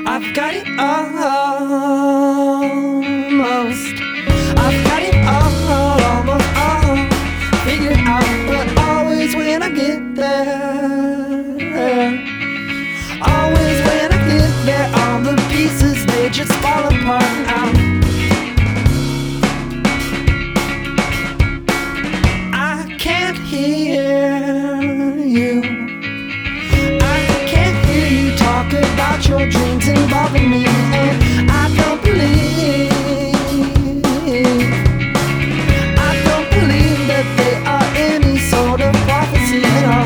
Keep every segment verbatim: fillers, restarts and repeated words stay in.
I've got it almost. I've got it all, almost all figured out. But always when I get there, always when I get there, all the pieces, they just fall apart now. I can't hear you. I can't hear you talk about your dreams involving me, and I don't believe, I don't believe that they are any sort of prophecy at all.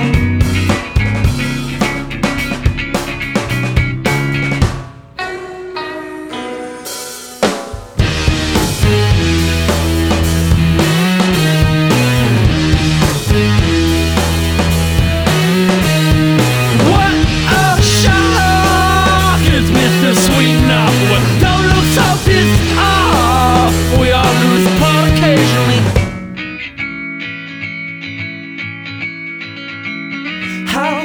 How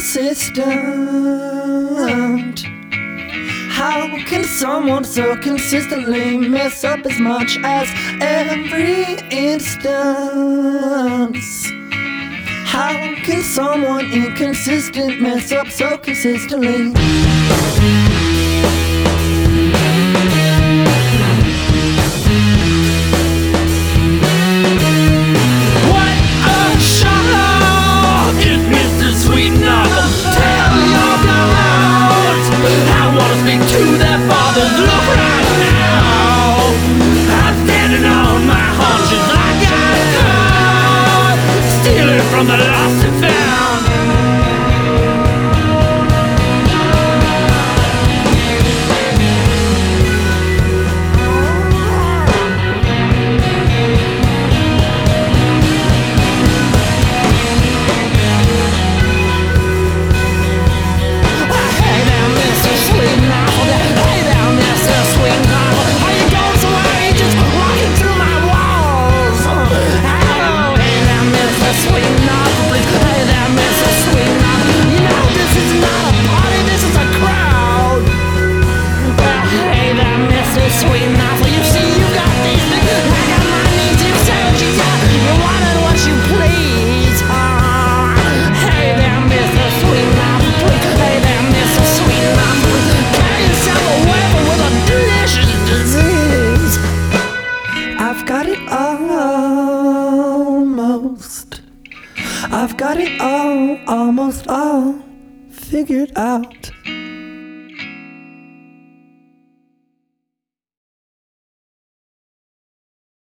consistent? How can someone so consistently mess up as much as every instance? How can someone inconsistent mess up so consistently? From the lost and found. Hey there, Mister Sweet Novel. Hey there, Mister Sweet Novel. Are you going somewhere? You just walking through my walls. Hello, hey there, Mister Sweet Novel. Hey there, Mister Sweet Novel. You know this is not a party, this is a crowd. Well, hey there, Mister Sweet Novel. You see, you got these things, I got my needs. You said what you got, you wanted what you please. Uh, hey there, Mister Sweet Novel. Hey there, Mister Sweet Novel. Carry yourself away with a delicious disease. I've got it almost. I've got it all, almost all figured out.